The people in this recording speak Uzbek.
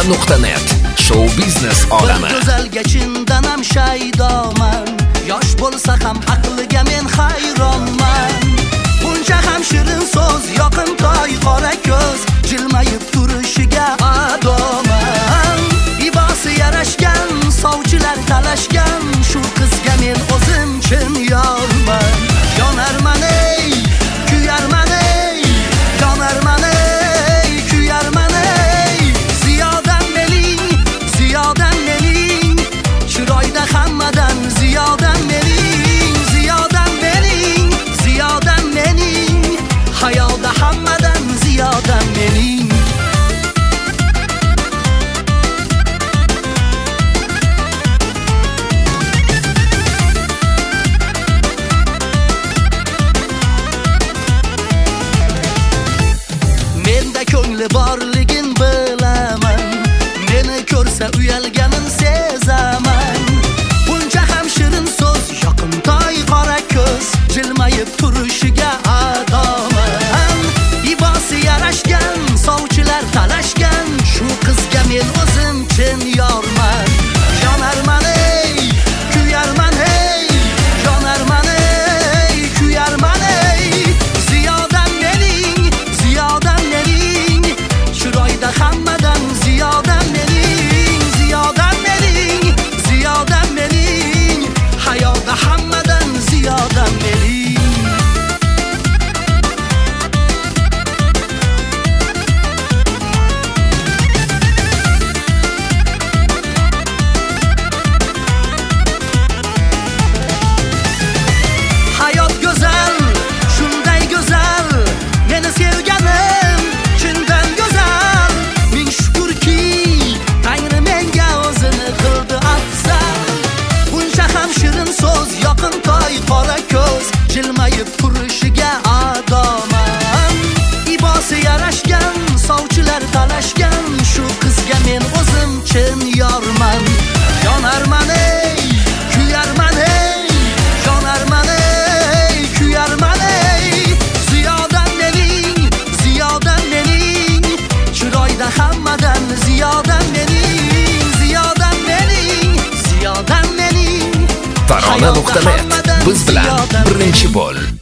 Tarona.net Show biznes olami. Go'zalga chindan ham shaydoman. Yosh bo'lsa ham aqliga men hayronman. Buncha ham shirin so'z, yoqimtoy qora ko'z, jilmayib turishiga adoman. Ibosi yarashgan, sovchilar talashgan, shu qizga men o'zim chin yorman. Yonarman ey, kuyarman ey, yonarman ey, kuyarman ey. Ziyodan mening, chiroyda hammadan ziyodan mening, ziyodan mening, hayoda hammadan ziyodan mening. Menda ko'ngli borligin bilaman, meni ko'rsa uyalganin sezaman. Buncha ham shirin so'z, yoqimtoy qora ko'z, jilmayib turishiga adoman. Ibosi yarashgan, sovchilar talashgan, shu qizga men o'zim chin yorman. Yonarman ey, kuyarman ey, yonarman ey, kuyarman ey. Ziyodan mening, chiroyda hammadan ziyodan mening, ziyodan mening, hayoda hammadan ziyodan mening. Hayot go'zal, shunday go'zal, meni sevganim chindan go'zal. Ming shukrki, Tangri menga o'zini qildi afzal. Buncha ham shirin so'z, yoqimtoy qora ko'z, jilmayib turishiga adoman. Ibosi yarashgan, sovchilar talashgan, shu qizga men o'zim chin yorman. Yonarman ey, kuyarman ey, yonarman ey, kuyarman ey. Ziyodan mening, chiroyda hammadan ziyodan mening, ziyodan mening. Tarona.net Biz bilan birinchi bo'l.